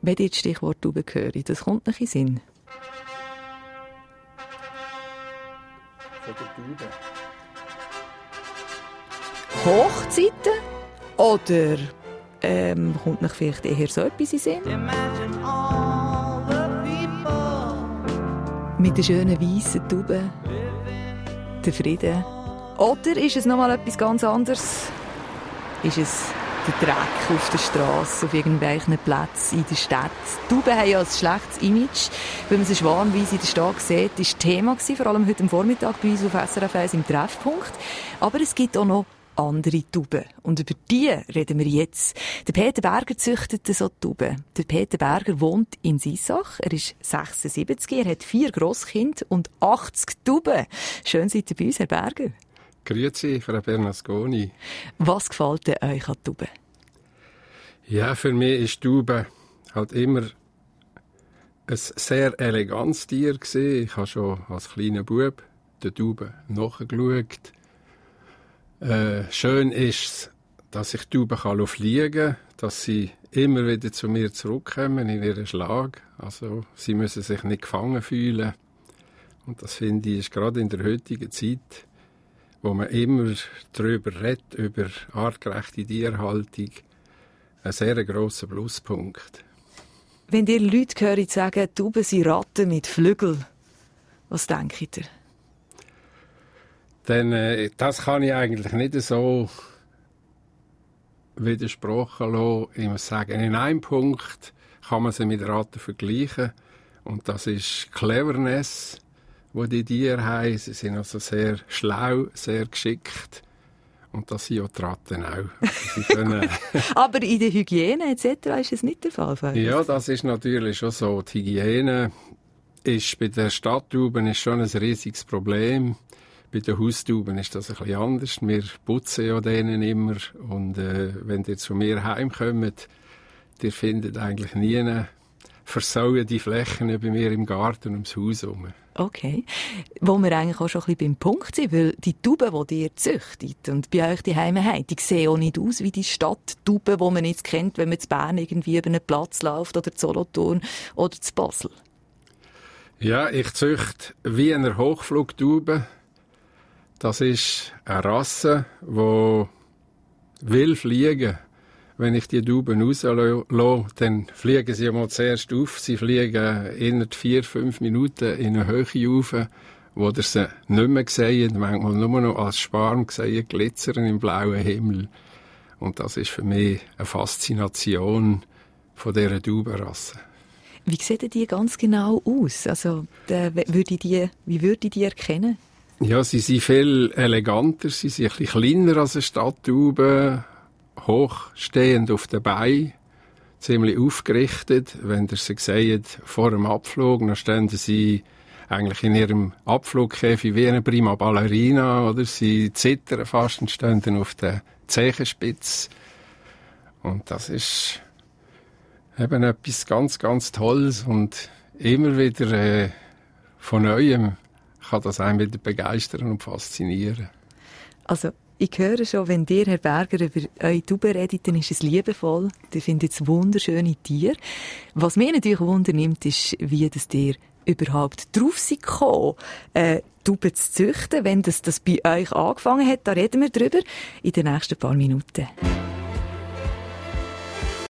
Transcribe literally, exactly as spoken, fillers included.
Wenn ihr das Stichwort Tauben hört, das kommt nicht in den Sinn. Von der Taube. Hochzeiten? Oder ähm, kommt noch vielleicht eher so etwas in den Sinn? Mit den schönen weißen Tauben, der Frieden. Oder ist es noch mal etwas ganz anderes? Ist es der Dreck auf der Straße, auf irgendwelchen Plätzen in der Stadt? Die Tauben haben ja ein schlechtes Image. Wenn man sie schwarmweise in der Stadt sieht, war das Thema, vor allem heute am Vormittag bei uns auf S R F eins im Treffpunkt. Aber es gibt auch noch andere Tauben. Und über die reden wir jetzt. Der Peter Berger züchtet so Tauben. Der Peter Berger wohnt in Sissach. Er ist sechsundsiebzig, er hat vier Grosskinder und achtzig Tauben. Schön seid ihr bei uns, Herr Berger. Grüezi, Frau Bernasconi. Was gefällt denn euch an Tauben? Ja, für mich ist Taube halt immer ein sehr elegantes Tier gewesen. Ich habe schon als kleiner Bub den Tauben nachgeschaut. Äh, schön ist es, dass ich die Tauben fliegen kann, dass sie immer wieder zu mir zurückkommen in ihren Schlag. Also, sie müssen sich nicht gefangen fühlen. Und das finde ich ist gerade in der heutigen Zeit, wo man immer darüber redet, über artgerechte Tierhaltung, ein sehr grosser Pluspunkt. Wenn ihr Leute hört sagen, Tauben sind Ratten mit Flügeln, was denkt ihr? Dann, äh, das kann ich eigentlich nicht so widersprochen lassen. Ich muss sagen, in einem Punkt kann man sie mit Ratten vergleichen. Und das ist Cleverness, wo die Tiere haben. Sie sind also sehr schlau, sehr geschickt. Und das sind ja die Ratten auch. Sie können Aber in der Hygiene et cetera ist es nicht der Fall? Ja, das ist natürlich schon so. Die Hygiene ist bei den Stadttauben ist schon ein riesiges Problem. Bei den Haustauben ist das ein bisschen anders. Wir putzen ja denen immer. Und äh, wenn die zu mir heimkommen, die findet eigentlich nie versauen die Flächen bei mir im Garten ums Haus herum. Okay. Wo wir eigentlich auch schon ein bisschen beim Punkt sind, weil die Tauben, die ihr züchtet und bei euch die Heime habt, die sehen auch nicht aus wie die Stadttauben, die man jetzt kennt, wenn man zu Bern irgendwie über einen Platz läuft oder zu Solothurn oder zu Basel. Ja, ich züchte wie eine Hochflugtaube. Das ist eine Rasse, die will fliegen. Wenn ich die Tauben rauslasse, dann fliegen sie mal zuerst auf. Sie fliegen innerhalb vier, fünf Minuten in eine Höhe rauf, wo ihr sie nicht mehr seht, manchmal nur noch als Schwarm seht, glitzern im blauen Himmel. Und das ist für mich eine Faszination von dieser Taubenrasse. Wie sehen die ganz genau aus? Also, der, würde die, wie würde ich die erkennen? Ja, sie sind viel eleganter, sie sind ein bisschen kleiner als eine Stadttaube, hochstehend auf den Beinen, ziemlich aufgerichtet. Wenn ihr sie seht, vor dem Abflug, dann stehen sie eigentlich in ihrem Abflugkäfig wie eine Prima Ballerina, oder? Sie zittern fast und stehen dann auf der Zehenspitze. Und das ist eben etwas ganz, ganz Tolles und immer wieder äh, von Neuem kann das einen wieder begeistern und faszinieren. Also, ich höre schon, wenn ihr, Herr Berger, über eure Tauben redet, dann ist es liebevoll. Ihr findet es wunderschöne Tiere. Was mich natürlich wundernimmt, ist, wie das ihr überhaupt drauf seid gekommen, äh, Tauben zu züchten. Wenn das, das bei euch angefangen hat, da reden wir drüber in den nächsten paar Minuten.